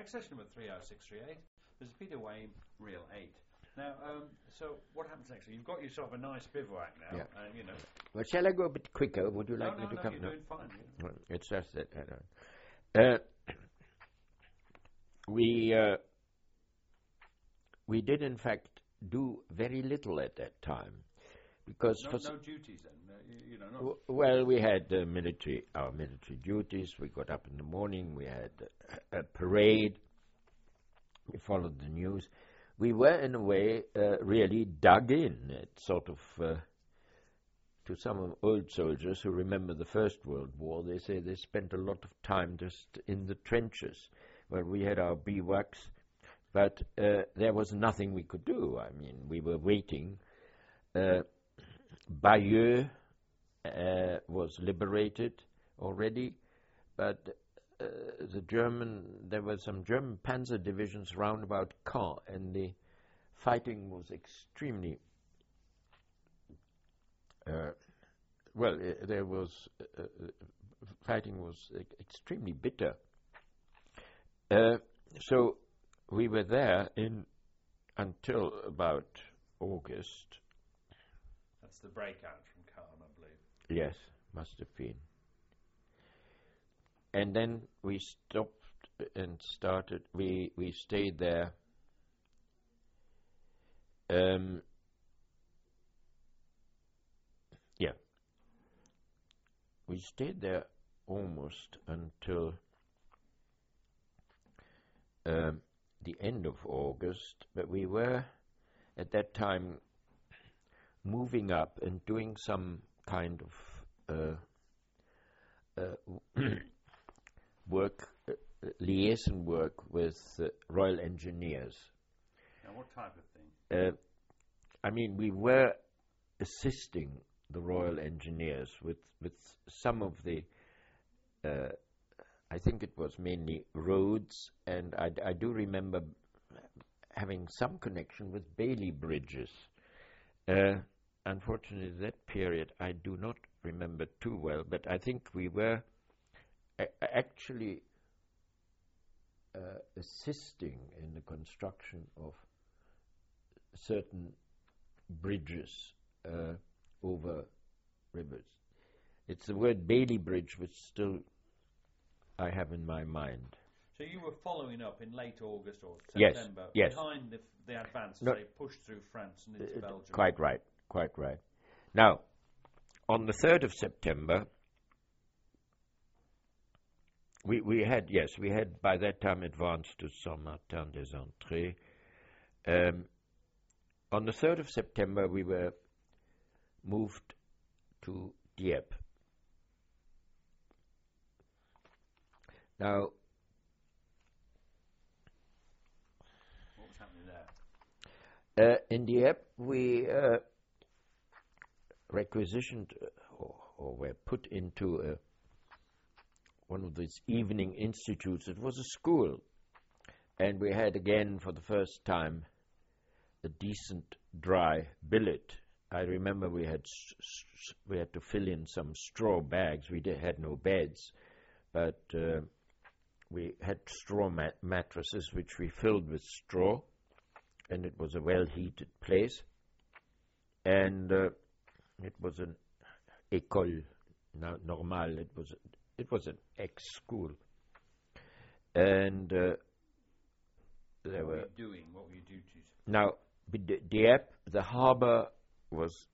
Access number 30638. There's a Peter Wayne Real 8. Now, so what happens next? You've got yourself a nice bivouac now, and you know. Well, shall I go a bit quicker? Would you like me to come? No, you're doing fine. Yeah. Well, it's just that we did in fact do very little at that time, because no duties then. You know. Not well, we had our military duties. We got up in the morning. We had a parade. We followed the news. We were, in a way, really dug in. It's sort of, to some old soldiers who remember the First World War, they say they spent a lot of time just in the trenches, where we had our bivouacs, but there was nothing we could do. I mean, we were waiting. Bayeux was liberated already, but there were some German panzer divisions round about Caen, and the fighting was extremely fighting was extremely bitter. So we were there until about August. That's the breakout from Caen, I believe. Yes, must have been. And then we stopped and started. We stayed there. We stayed there almost until the end of August, but we were at that time moving up and doing some kind of work, liaison work with Royal Engineers. Now, what type of thing? I mean, we were assisting the Royal Engineers with some of the, I think it was mainly roads, and I do remember having some connection with Bailey bridges. Unfortunately, that period I do not remember too well, but I think we were actually assisting in the construction of certain bridges over rivers. It's the word Bailey Bridge which still I have in my mind. So you were following up in late August or September, yes. Behind the advance as they pushed through France and into Belgium. Quite right. Now, on the 3rd of September, we had by that time advanced to Saint-Martin-des-Entrées. On the 3rd of September, we were moved to Dieppe. Now, what was happening there? In Dieppe, we requisitioned or were put into one of these evening institutes. It was a school, and we had again for the first time a decent dry billet. I remember we had to fill in some straw bags. We had no beds, but we had straw mattresses which we filled with straw, and it was a well-heated place. And it was an école normale. It was an ex-school, and there What were you doing? What were your duties? Now, Dieppe, the harbour was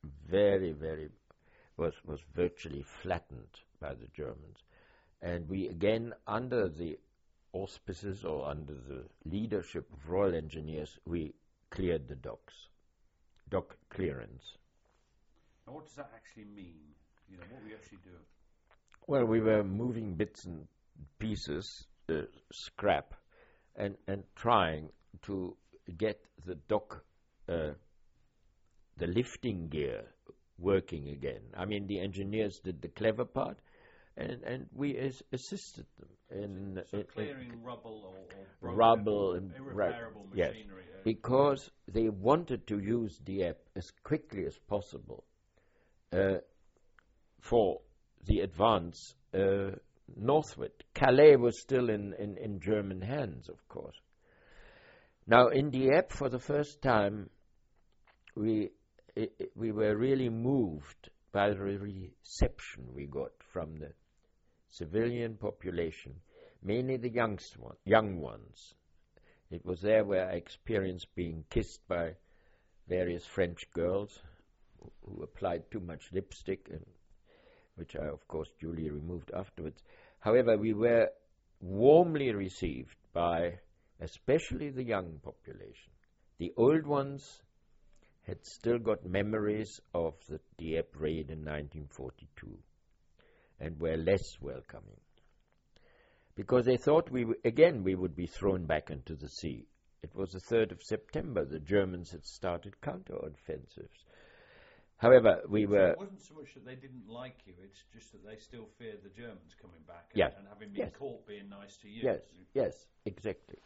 was virtually flattened by the Germans, and we again, under the auspices or under the leadership of Royal Engineers, we cleared the docks, dock clearance. Now, what does that actually mean? You know, what were you actually doing? Well, we were moving bits and pieces, scrap, and trying to get the dock, the lifting gear working again. I mean, the engineers did the clever part, and we assisted them in clearing rubble or rubble and irreparable machinery. Yes, because they wanted to use Dieppe as quickly as possible for the advance northward. Calais was still in German hands, of course. Now, in Dieppe, for the first time, we were really moved by the reception we got from the civilian population, mainly the young ones. It was there where I experienced being kissed by various French girls who applied too much lipstick, and which I, of course, duly removed afterwards. However, we were warmly received by especially the young population. The old ones had still got memories of the Dieppe raid in 1942 and were less welcoming, because they thought we would be thrown back into the sea. It was the 3rd of September. The Germans had started counter-offensives. However, we were... It wasn't so much that they didn't like you, it's just that they still feared the Germans coming back Yeah. and having been caught being nice to you. Yes, exactly.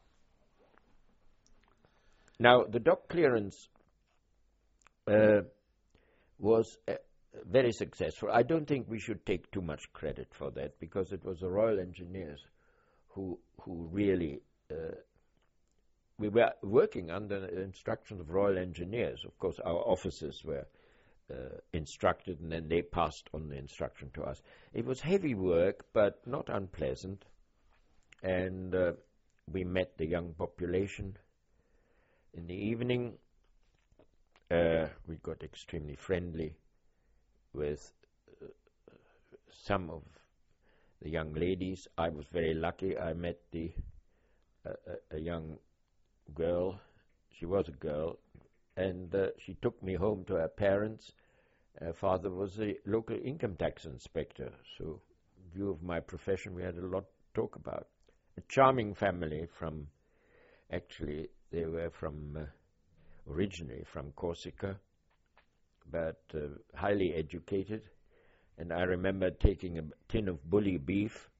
Now, the dock clearance was very successful. I don't think we should take too much credit for that, because it was the Royal Engineers who really... we were working under the instructions of Royal Engineers. Of course, our officers were instructed, and then they passed on the instruction to us. It was heavy work, but not unpleasant, and we met the young population. In the evening, we got extremely friendly with some of the young ladies. I was very lucky. I met a young girl. She was a girl, and she took me home to her parents. Her father was a local income tax inspector, so in view of my profession, we had a lot to talk about. A charming family from, actually, they were from, originally from Corsica, but highly educated. And I remember taking a tin of bully beef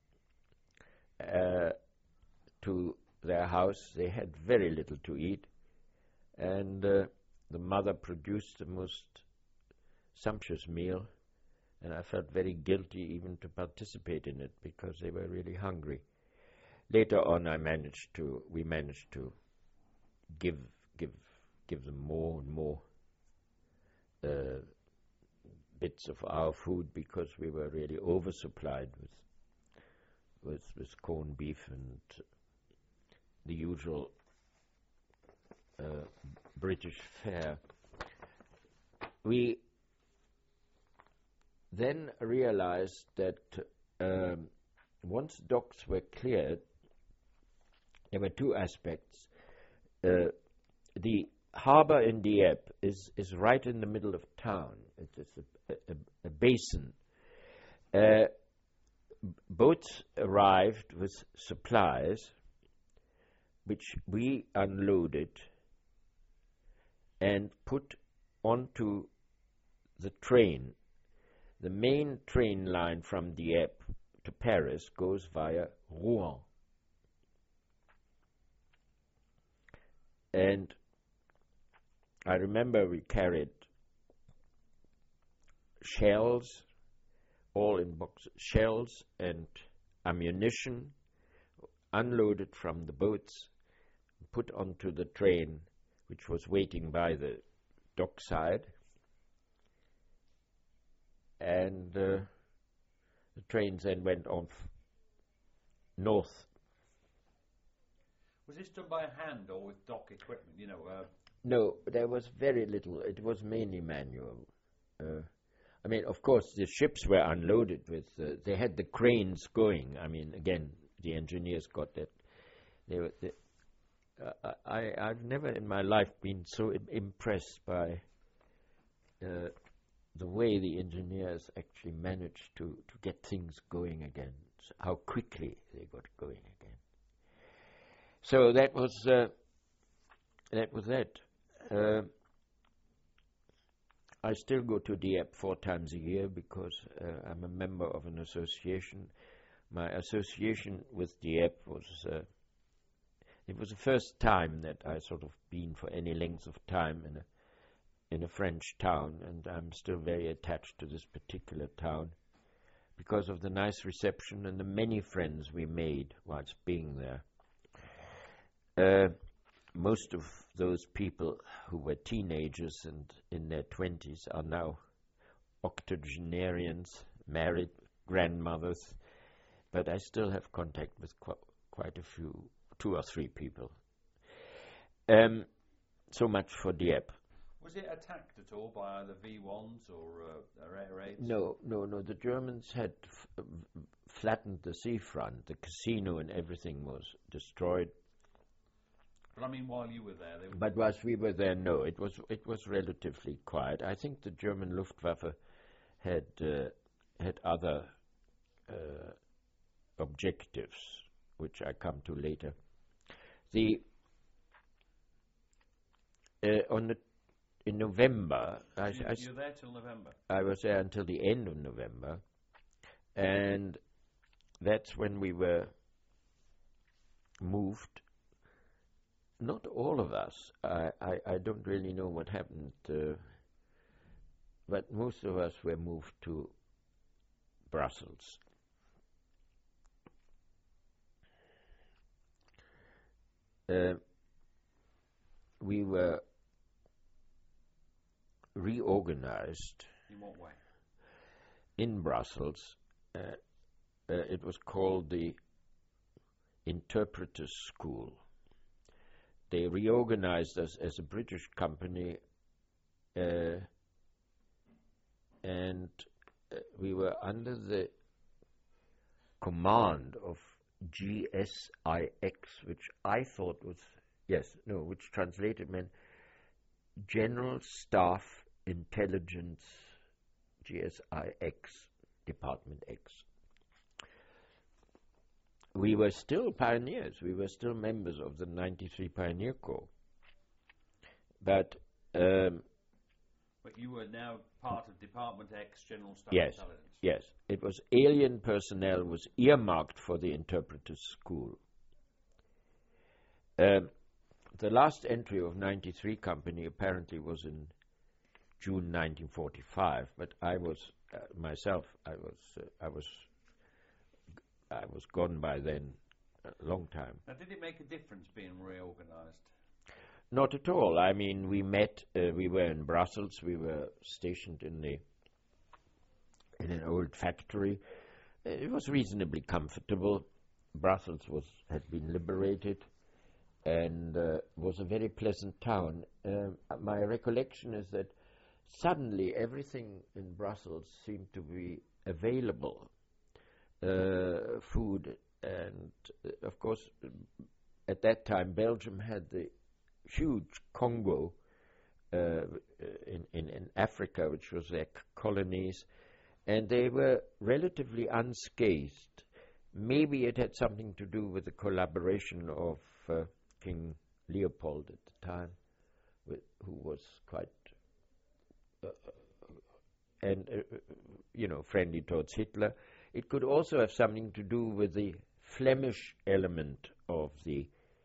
to their house. They had very little to eat, and the mother produced the most sumptuous meal, and I felt very guilty even to participate in it, because they were really hungry. Later on, we managed to give them more and more bits of our food, because we were really oversupplied with corned beef and the usual British fare. We then realized that once docks were cleared, there were two aspects. The harbor in Dieppe is right in the middle of town. It's a basin. Boats arrived with supplies, which we unloaded and put onto the train. The main train line from Dieppe to Paris goes via Rouen. And I remember we carried shells, all in boxes, shells and ammunition, unloaded from the boats, put onto the train, which was waiting by the dockside, and the trains then went off north. Was this done by hand or with dock equipment? No, there was very little. It was mainly manual. I mean, of course, the ships were unloaded with. They had the cranes going. I mean, again, the engineers got that. I've never in my life been so impressed by the way the engineers actually managed to get things going again. So how quickly they got going again. So that was that. I still go to Dieppe 4 times a year, because I'm a member of an association. My association with Dieppe was, it was the first time that I sort of been for any length of time in a French town, and I'm still very attached to this particular town, because of the nice reception and the many friends we made whilst being there. Most of those people who were teenagers and in their 20s are now octogenarians, married, grandmothers, but I still have contact with quite a few, 2 or 3 people. So much for Dieppe. Was it attacked at all by either V1s or air raids? No. The Germans had flattened the seafront. The casino and everything was destroyed. But I mean, while you were there, but whilst we were there, no, it was relatively quiet. I think the German Luftwaffe had other objectives, which I come to later. In November, you were there till November. I was there until the end of November, and that's when we were moved. Not all of us. I don't really know what happened, but most of us were moved to Brussels. We were reorganized. In what way? In Brussels. It was called the Interpreters' School. They reorganized us as a British company, and we were under the command of GSIX, which I thought was, which translated meant General Staff Intelligence, GSIX, Department X. We were still pioneers. We were still members of the 93 Pioneer Corps. But you were now part of Department X, General Staff Intelligence. Yes. It was alien personnel was earmarked for the Interpreters' School. The last entry of 93 Company apparently was in June 1945, but I was myself. I was gone by then, a long time. Now, did it make a difference being reorganized? Not at all. I mean, we met. We were in Brussels. We were stationed in an old factory. It was reasonably comfortable. Brussels had been liberated, and was a very pleasant town. My recollection is that suddenly everything in Brussels seemed to be available. Food, and of course at that time Belgium had the huge Congo in Africa, which was their colonies, and they were relatively unscathed. Maybe it had something to do with the collaboration of King Leopold at the time, who was quite friendly towards Hitler. It could also have something to do with the Flemish element of the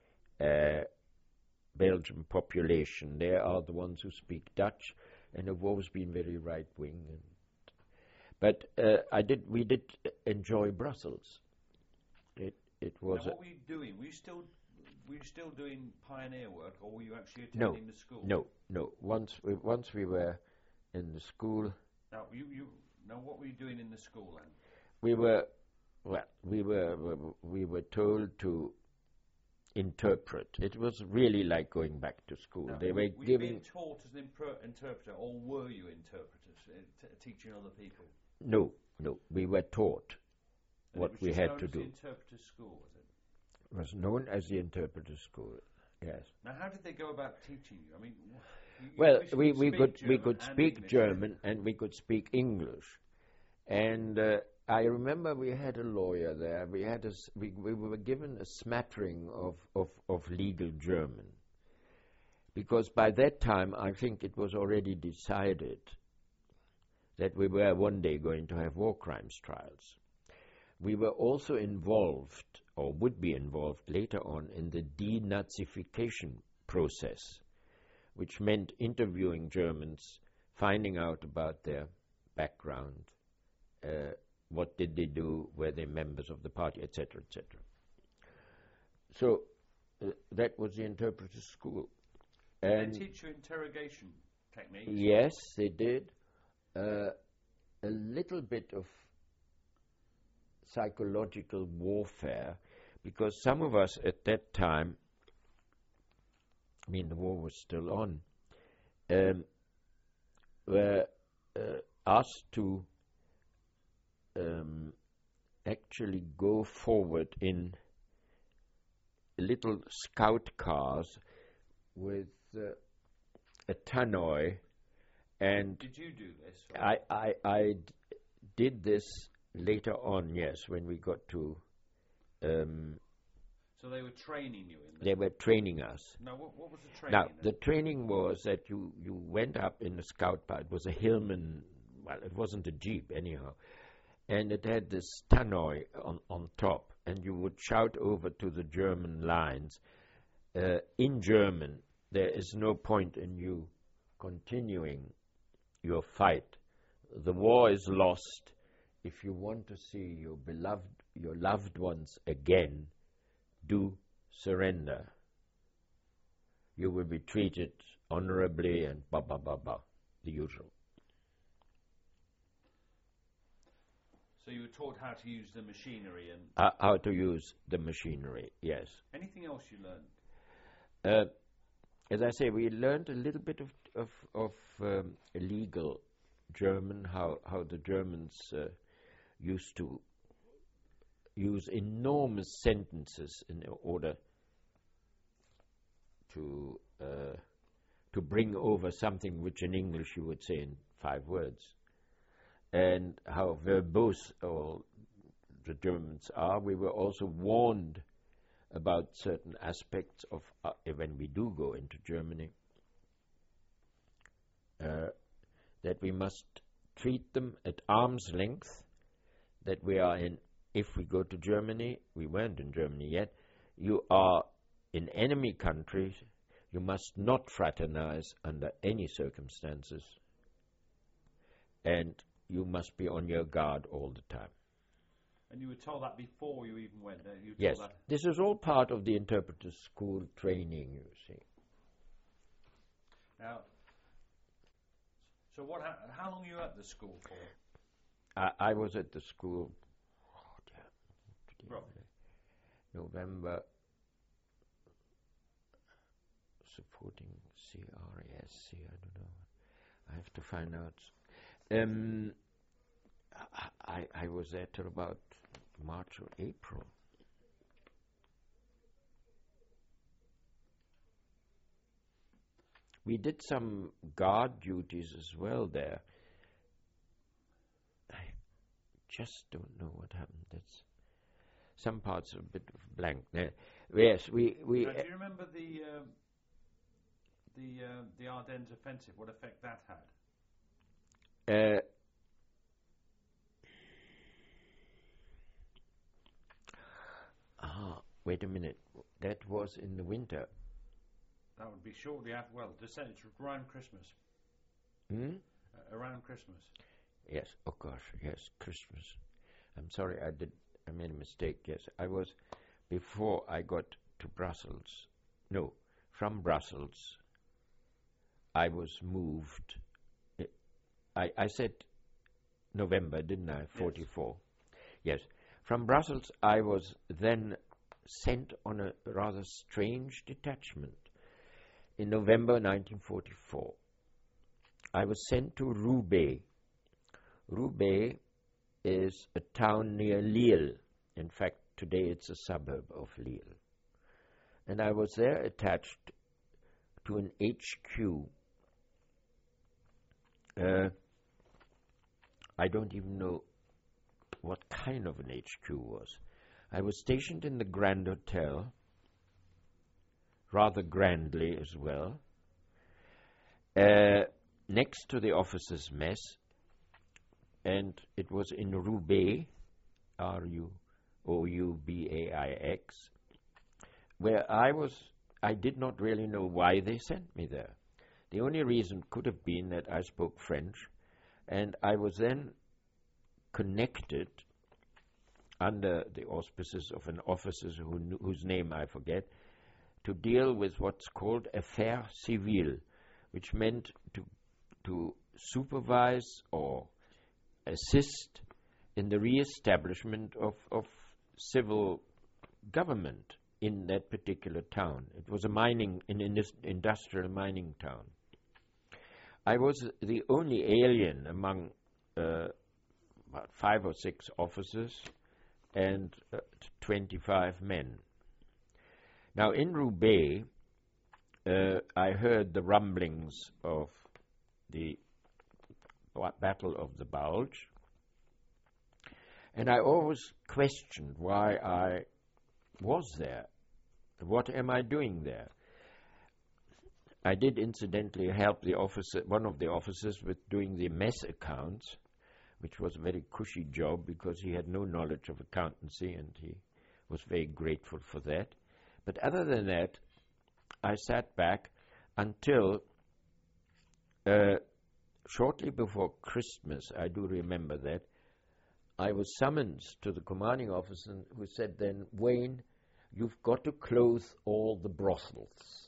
Belgian population. They are the ones who speak Dutch and have always been very right-wing. But we did enjoy Brussels. It was. Now, what were you doing? Were you still doing pioneer work, or were you actually attending the school? No. Once we were in the school. Now, Now, what were you doing in the school then? We were told to interpret. It was really like going back to school. No, they were were you being taught as an interpreter, or were you interpreters teaching other people? No. We were taught what we had to do. It was the interpreter school, was it? It was known as the interpreter school. Yes. Now, how did they go about teaching you? I mean, we could speak German and we could speak English, and I remember we had a lawyer there. We were given a smattering of legal German, because by that time I think it was already decided that we were one day going to have war crimes trials. We were also involved, or would be involved later on, in the denazification process, which meant interviewing Germans, finding out about their background, what did they do, were they members of the party, etc., etc. So that was the interpreter school. Did they teach you interrogation techniques? Yes, they did. A little bit of psychological warfare, because some of us at that time, I mean, the war was still on, were asked to actually go forward in little scout cars with a tannoy. And did you do this? I did this later on, yes, when we got to... so they were training you in this? They were training us. Now, what was the training? Now, the training was that you went up in a scout car. It was a Hillman, well, it wasn't a Jeep anyhow. And it had this tannoy on top. And you would shout over to the German lines in German. There is no point in you continuing your fight. The war is lost. If you want to see your loved ones again, do surrender. You will be treated honorably and the usual. So you were taught how to use the machinery and... how to use the machinery, yes. Anything else you learned? As I say, we learned a little bit of legal German, how the Germans used to use enormous sentences in order to bring over something which in English you would say in 5 words. And how verbose all the Germans are. We were also warned about certain aspects of when we do go into Germany, that we must treat them at arm's length, that we are in, if we go to Germany, we weren't in Germany yet, you are in enemy countries, you must not fraternize under any circumstances, and you must be on your guard all the time. And you were told that before you even went there? You were Yes, told that? this is all part of the interpreter school training, you see. Now, so how long were you at the school for? I was at the school, Roughly. November, supporting CRESC, I don't know. I have to find out. I was there till about March or April. We did some guard duties as well there. I just don't know what happened. That's some parts are a bit of blank. Yes, we. Now, do you remember the Ardennes offensive? What effect that had? Wait a minute. That was in the winter. That would be shortly after. Well, it's around Christmas. Around Christmas. Yes. Oh gosh. Yes. Christmas. I'm sorry. I made a mistake. Yes. I was before I got to Brussels. No, from Brussels. I was moved. I said November, didn't I? 44. Yes. From Brussels, I was then sent on a rather strange detachment. In November 1944, I was sent to Roubaix. Roubaix is a town near Lille. In fact, today it's a suburb of Lille. And I was there attached to an HQ. I don't even know what kind of an HQ was. I was stationed in the Grand Hotel, rather grandly as well, next to the officers' mess, and it was in Roubaix, Roubaix, where I did not really know why they sent me there. The only reason could have been that I spoke French, and I was then connected under the auspices of an officer whose name I forget, to deal with what's called affaires civiles, which meant to supervise or assist in the re-establishment of civil government in that particular town. It was an industrial mining town. I was the only alien among about 5 or 6 officers and 25 men. Now in Roubaix, I heard the rumblings of the Battle of the Bulge, and I always questioned why I was there. What am I doing there? I did incidentally help one of the officers with doing the mess accounts, which was a very cushy job because he had no knowledge of accountancy, and he was very grateful for that. But other than that, I sat back until shortly before Christmas, I do remember that, I was summoned to the commanding officer who said then, "Wayne, you've got to close all the brothels."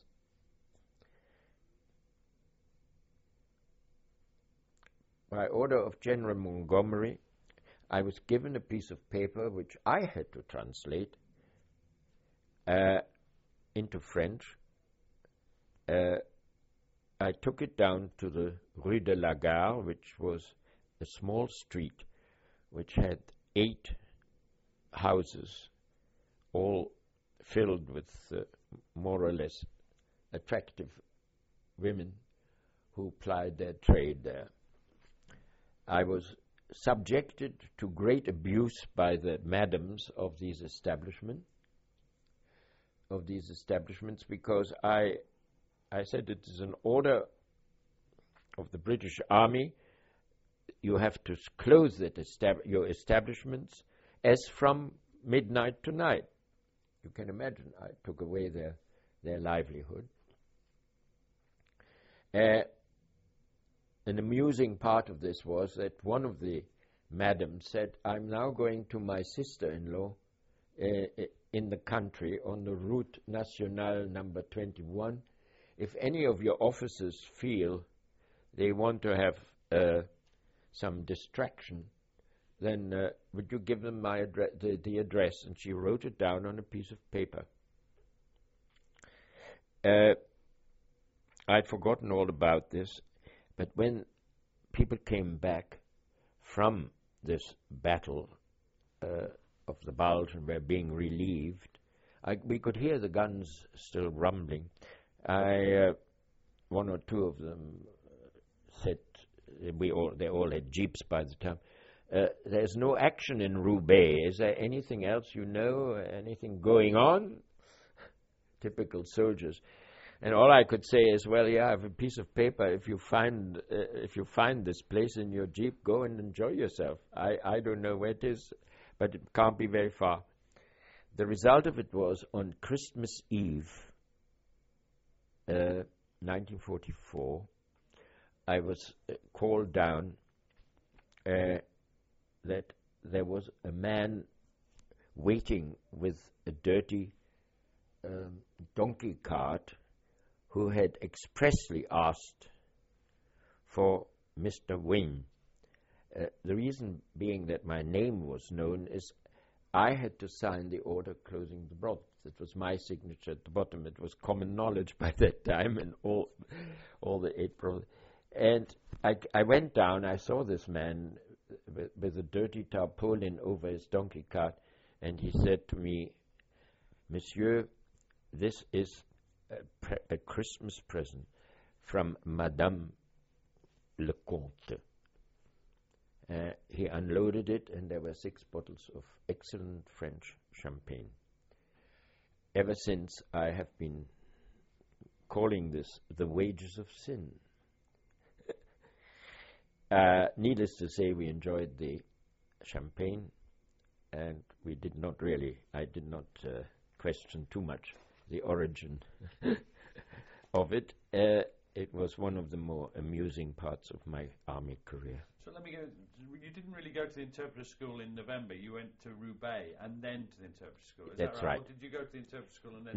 By order of General Montgomery, I was given a piece of paper which I had to translate into French. I took it down to the Rue de la Gare, which was a small street which had 8 houses, all filled with more or less attractive women who plied their trade there. I was subjected to great abuse by the madams of these establishments, because I said it is an order of the British Army. You have to close your establishments as from midnight to night. You can imagine I took away their livelihood. An amusing part of this was that one of the madams said, "I'm now going to my sister-in-law in the country on the Route Nationale number 21. If any of your officers feel they want to have some distraction, then would you give them my the address?" And she wrote it down on a piece of paper. I'd forgotten all about this, but when people came back from this battle of the Bulge and were being relieved, we could hear the guns still rumbling. One or two of them said, they all had jeeps by the time, "There's no action in Roubaix. Is there anything else you know? Anything going on?" Typical soldiers. And all I could say is, "Well, yeah, I have a piece of paper. If you find this place in your jeep, go and enjoy yourself. I don't know where it is, but it can't be very far." The result of it was on Christmas Eve, 1944, I was called down that there was a man waiting with a dirty donkey cart who had expressly asked for Mr. Wayne. The reason being that my name was known is I had to sign the order closing the brothels. It was my signature at the bottom. It was common knowledge by that time in all the 8 brothels. And I went down, I saw this man with a dirty tarpaulin over his donkey cart, and he said to me, "Monsieur, this is a Christmas present from Madame Le Comte." He unloaded it, and there were 6 bottles of excellent French champagne. Ever since, I have been calling this the wages of sin. Needless to say, we enjoyed the champagne, and I did not question too much the origin of it. it was one of the more amusing parts of my army career. So let me go. You didn't really go to the interpreter school in November. You went to Roubaix and then to the interpreter school. Is That's that right? right. Or did you go to the interpreter school and then?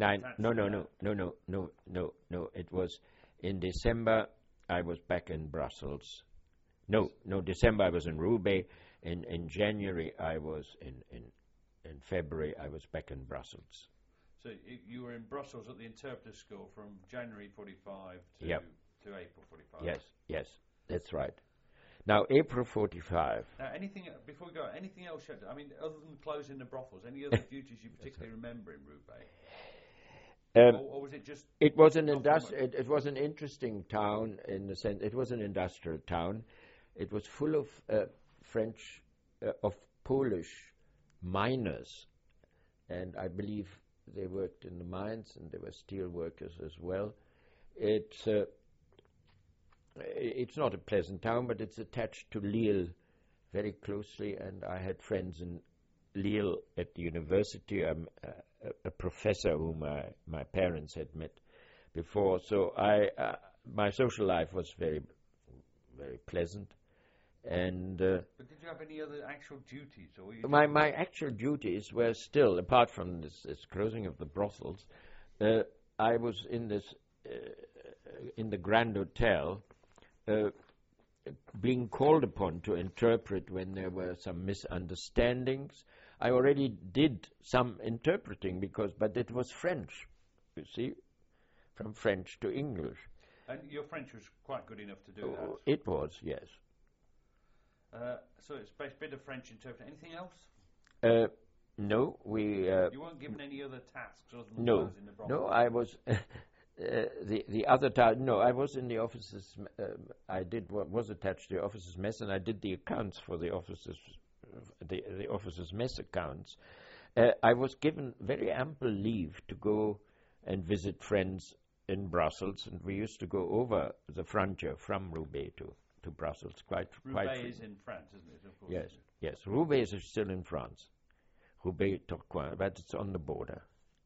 No. It was in December. I was back in Brussels. No. December I was in Roubaix. In January I was in February I was back in Brussels. So you were in Brussels at the interpreter school from January 45 to April 45. Yes, that's right. Now, April 45. Now, before we go, anything else? I mean, other than closing the brothels, any other duties you particularly remember in Roubaix? Or was it just? It was it was an interesting town in the sense. It was an industrial town. It was full of French, of Polish miners, and I believe they worked in the mines, and they were steel workers as well. It's not a pleasant town, but it's attached to Lille very closely, and I had friends in Lille at the university. I'm a professor whom my parents had met before, so my social life was very, very pleasant. And but did you have any other actual duties? Or were you my actual duties were still, apart from this closing of the brothels, I was in the Grand Hotel, being called upon to interpret when there were some misunderstandings. I already did some interpreting but it was French, you see, from French to English. And your French was quite good enough to do that? It was, yes. So it's a bit of French interpreting. Anything else? No, we... you weren't given any other tasks other than no, those in the brothel? No, I was... the other time, no, I was in the officers. I did what was attached to the officers' mess, and I did the accounts for the officers, the officers' mess accounts. I was given very ample leave to go and visit friends in Brussels, and we used to go over the frontier from Roubaix to Brussels Roubaix is in France, isn't it? Of course. Yes. Roubaix is still in France. Roubaix-Tourcoing, but it's on the border.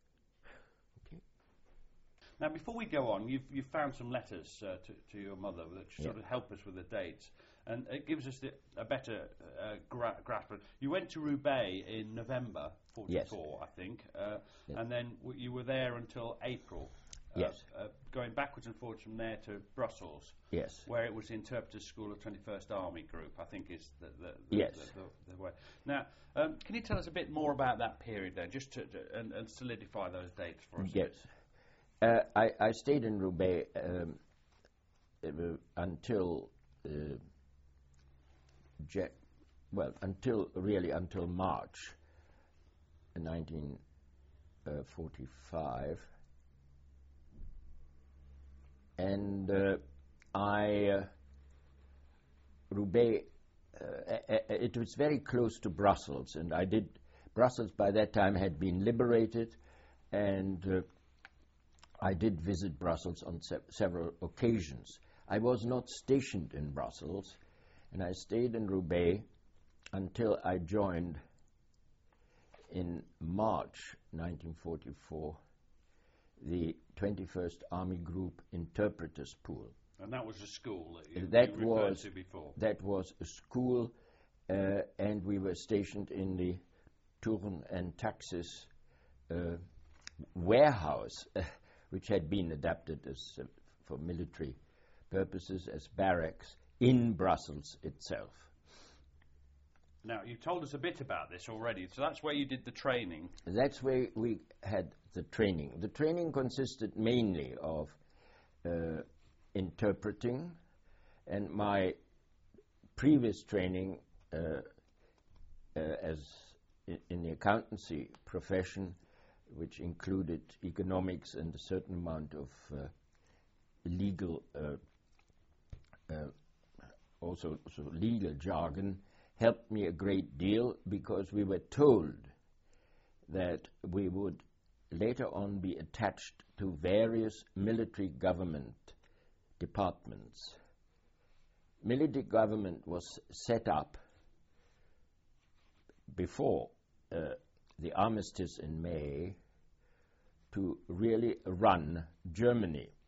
Now, before we go on, you've found some letters to your mother that sort of help us with the dates, and it gives us a better grasp. You went to Roubaix in November 44, I think, and then you were there until April. Going backwards and forwards from there to Brussels. Yes. Where it was the Interpreters School of 21st Army Group, I think is the way. Now, can you tell us a bit more about that period there, just to and solidify those dates for us? Yes. I stayed in Roubaix until March 1945, and Roubaix. It was very close to Brussels, and Brussels by that time had been liberated, and I did visit Brussels on several occasions. I was not stationed in Brussels, and I stayed in Roubaix until I joined in March 1944 the 21st Army Group Interpreters Pool. And that was a school that you referred to before? That was a school, and we were stationed in the Tourne and Taxis warehouse, which had been adapted for military purposes as barracks in Brussels itself. Now, you told us a bit about this already, so that's where you did the training. That's where we had the training. The training consisted mainly of interpreting, and my previous training as in the accountancy profession, which included economics and a certain amount of legal, also legal jargon, helped me a great deal, because we were told that we would later on be attached to various military government departments. Military government was set up before the armistice in May to really run Germany.